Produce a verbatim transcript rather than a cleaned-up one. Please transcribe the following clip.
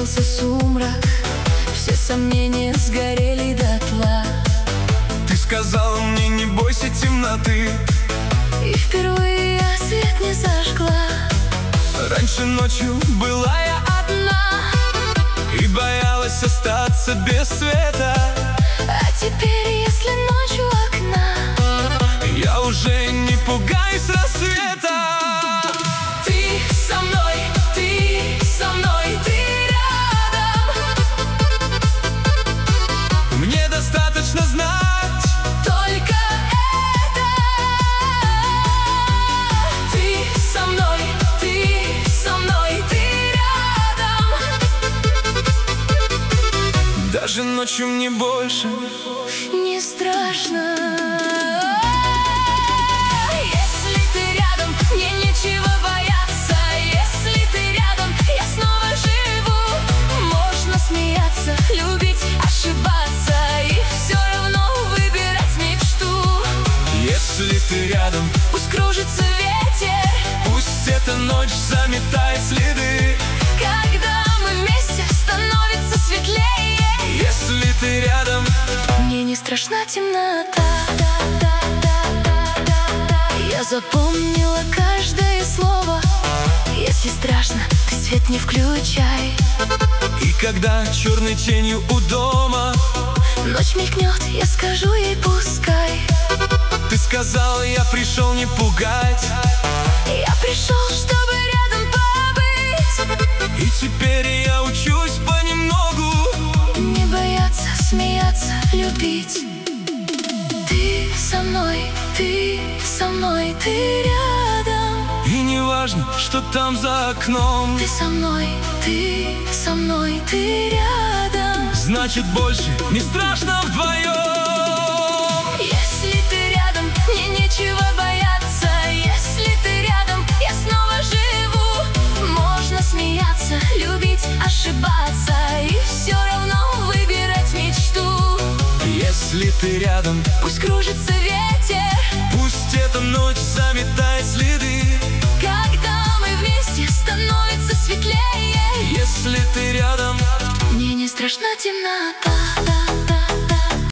рассеялся сумрак, все сомнения сгорели дотла. Ты сказала мне, не бойся темноты, и впервые я свет не зажгла. Раньше ночью была я Одна, и боялась остаться без света. а теперь, если ночь у окна, я уже не пугаюсь рассвета. ты со мной, ты со мной, ты рядом. Мне достаточно знать Только это. Ты со мной, ты со мной, ты рядом. даже ночью мне больше Не страшно. Если ты рядом, мне нечего бояться. Если ты рядом, я снова живу. Можно смеяться, любить, ошибаться и все равно выбирать мечту. Если ты рядом, Пусть кружится ветер, пусть эта ночь заметает следы. когда мы вместе, становится светлее. Если ты рядом, мне не страшна темнота. Я запомнила каждое слово. Если страшно, ты свет не включай. и когда черной тенью у дома Ночь мелькнет, я скажу ей пускай. ты сказал, я пришел не пугать, Я пришел, чтобы рядом побыть. и теперь я учусь понемногу Не бояться, смеяться, любить. Ты со мной, ты со мной, ты рядом. и не важно, что там за окном. Ты со мной, ты со мной, ты рядом. Значит, больше не страшно вдвоем. Если ты рядом, мне нечего бояться. Если ты рядом, я снова живу. Можно смеяться, любить, ошибаться и все равно выбирать мечту. Если ты рядом, Пусть кружится ветер, пусть эта ночь заметает следы. когда мы вместе, становится светлее. Если ты рядом, Мне не страшна темнота.